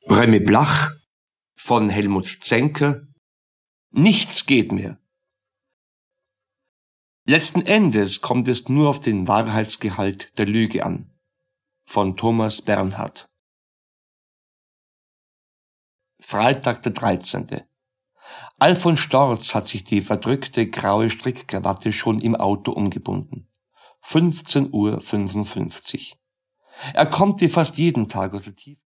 Remy Blach von Helmut Zenker. Nichts geht mehr. Letzten Endes kommt es nur auf den Wahrheitsgehalt der Lüge an. Von Thomas Bernhard. Freitag der 13. Alfons Storz hat sich die verdrückte graue Strickkrawatte schon im Auto umgebunden. 15:55 Uhr. Er kommt wie fast jeden Tag aus der Tiefe